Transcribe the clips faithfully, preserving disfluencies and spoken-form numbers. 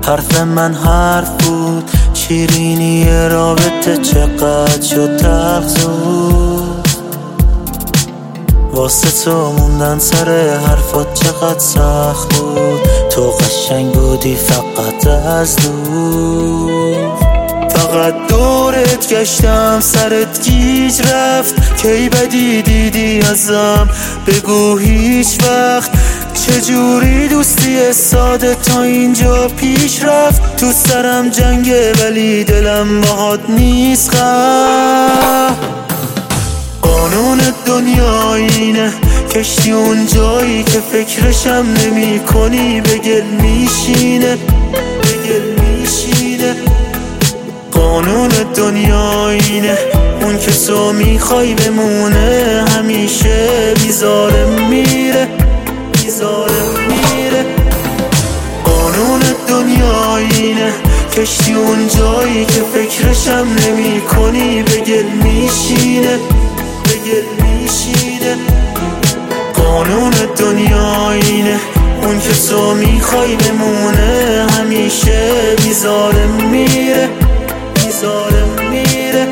حرف من حرف بود، شیرینی رابطه چقدر شد تلخ زود. واسه تو موندن سر حرفات چقدر سخت بود، تو قشنگ بودی فقط از دور. فقط دورت گشتم سرت گیج رفت، کی بدی دیدی ازم بگو هیچ وقت. چجوری دوستی ساده تا اینجا پیش رفت، تو سرم جنگه ولی دلم باهات نیست خب. قانون دنیا اینه، کشتی اون جایی که فکرشم نمی کنی به گل میشینه، به گل میشینه. قانون دنیا اینه، اون که تو میخوای بمونه همیشه بیزاره میره، بیزاره میره. قانون دنیا اینه، کشتی اون جایی که فکرشم نمی کنی به گل میشینه، به گل میشینه. قانون دنیا اینه، اون که تو میخوای بمونه همیشه بیزاره میره، بیزاره میره.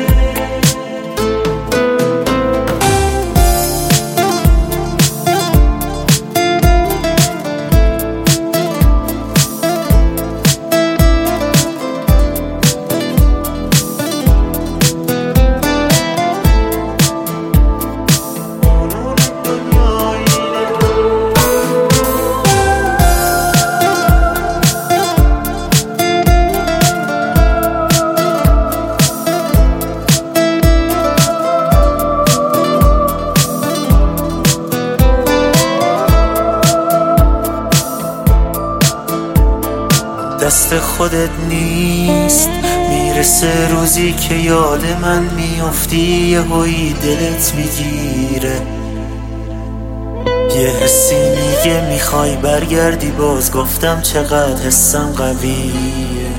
دست خودت نیست، میرسه روزی که یاد من میافتی، یه هایی دلت میگیره، یه حسی میگه میخوای برگردی باز. گفتم چقدر حسم قویه،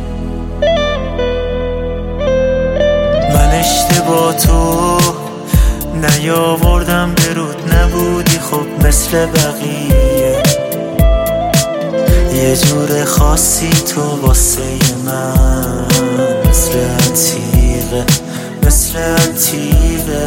من اشتباه تو نیاوردم برود، نبودی خب مثل بقیه. یه جور خاصی تو واسه من، مثل عتیقه، مثل عتیقه.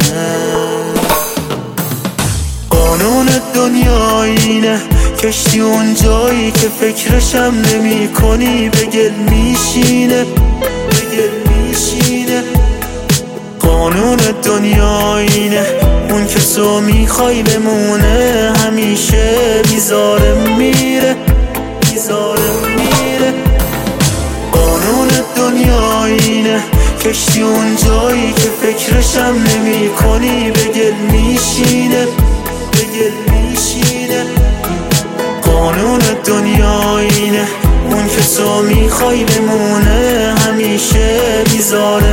قانون دنیا اینه، کشتی اون جایی که فکرشم نمی کنی به گل میشینه، به گل میشینه. قانون دنیا اینه، اون که تو میخوای بمونه همیشه بیزاره میره، بیزاره میره. قانون دنیا اینه، کشتی اون جایی که فکرشم نمی کنی به گل میشینه، به گل میشینه. قانون دنیا اینه، اون که تو میخوای بمونه همیشه بیزاره